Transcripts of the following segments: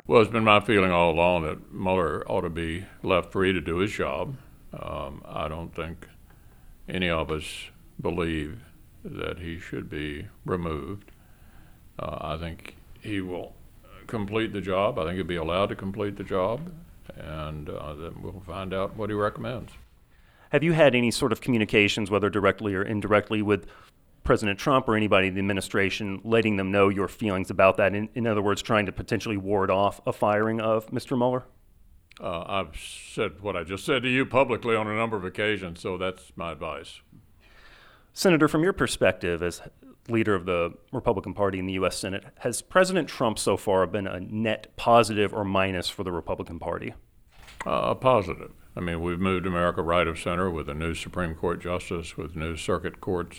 Well, it's been my feeling all along that Mueller ought to be left free to do his job. I don't think any of us believe that he should be removed. I think he will complete the job. I think he'll be allowed to complete the job, and then we'll find out what he recommends. Have you had any sort of communications, whether directly or indirectly, with President Trump or anybody in the administration, letting them know your feelings about that? In other words, trying to potentially ward off a firing of Mr. Mueller? I've said what I just said to you publicly on a number of occasions, so that's my advice. Senator, from your perspective as leader of the Republican Party in the U.S. Senate, has President Trump so far been a net positive or minus for the Republican Party? Positive. I mean, we've moved America right of center with a new Supreme Court justice, with new circuit courts,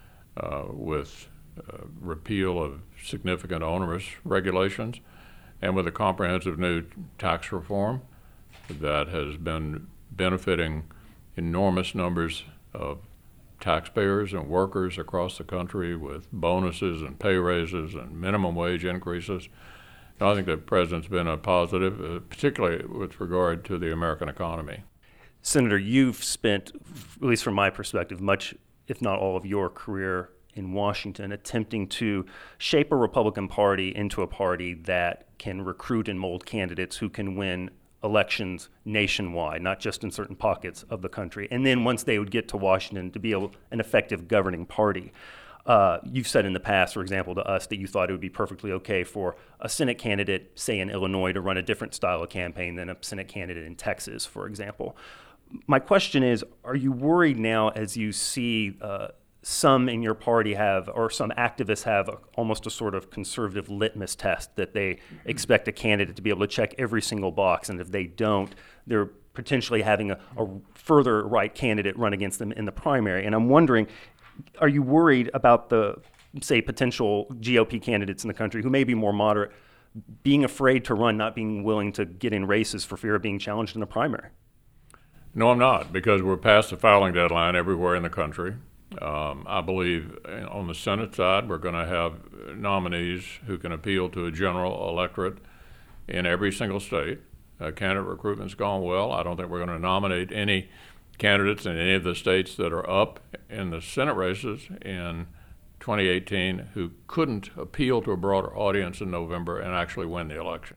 with repeal of significant onerous regulations, and with a comprehensive new tax reform that has been benefiting enormous numbers of taxpayers and workers across the country with bonuses and pay raises and minimum wage increases. And I think the president's been a positive, particularly with regard to the American economy. Senator, you've spent, at least from my perspective, much, if not all of your career in Washington attempting to shape a Republican Party into a party that can recruit and mold candidates who can win elections nationwide, not just in certain pockets of the country. And then once they would get to Washington, to be an effective governing party. You've said in the past, for example, to us that you thought it would be perfectly okay for a Senate candidate, say in Illinois, to run a different style of campaign than a Senate candidate in Texas, for example. My question is, are you worried now as you see some in your party have, or some activists have, almost a sort of conservative litmus test that they expect a candidate to be able to check every single box, and if they don't, they're potentially having a further right candidate run against them in the primary? And I'm wondering, are you worried about the, say, potential GOP candidates in the country who may be more moderate being afraid to run, not being willing to get in races for fear of being challenged in the primary? No, I'm not, because we're past the filing deadline everywhere in the country. I believe on the Senate side, we're going to have nominees who can appeal to a general electorate in every single state. Candidate recruitment's gone well. I don't think we're going to nominate any candidates in any of the states that are up in the Senate races in 2018 who couldn't appeal to a broader audience in November and actually win the election.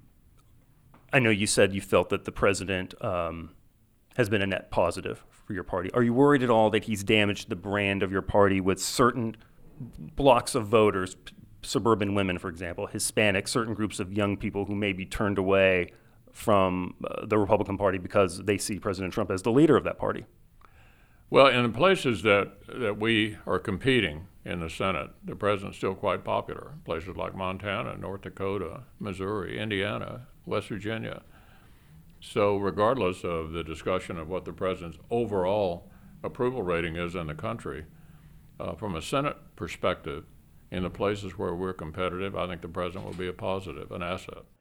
I know you said you felt that the president has been a net positive for your party. Are you worried at all that he's damaged the brand of your party with certain blocks of voters, suburban women, for example, Hispanic, certain groups of young people who may be turned away from the Republican Party because they see President Trump as the leader of that party? Well, in the places that we are competing in the Senate, the president's still quite popular. Places like Montana, North Dakota, Missouri, Indiana, West Virginia. So regardless of the discussion of what the president's overall approval rating is in the country, from a Senate perspective, in the places where we're competitive, I think the president will be a positive, an asset.